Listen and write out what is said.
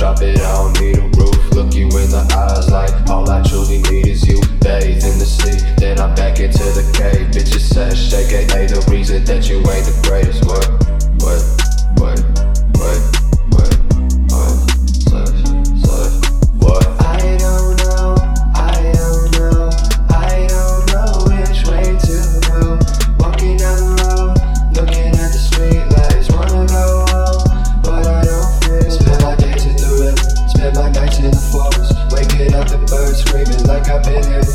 drop it on me the roof. Look you in the eyes like all I truly need is you. Bathe in the sea, then I'm back into the cave. Bitches sesh, aka the reason that you ain't the greatest. What? I don't know which way to go. Walking down the road, looking at the street lights. Wanna go home, but I don't feel. Spend my days in the river, spend my nights in the forest. Waking up the birds screaming like I've been here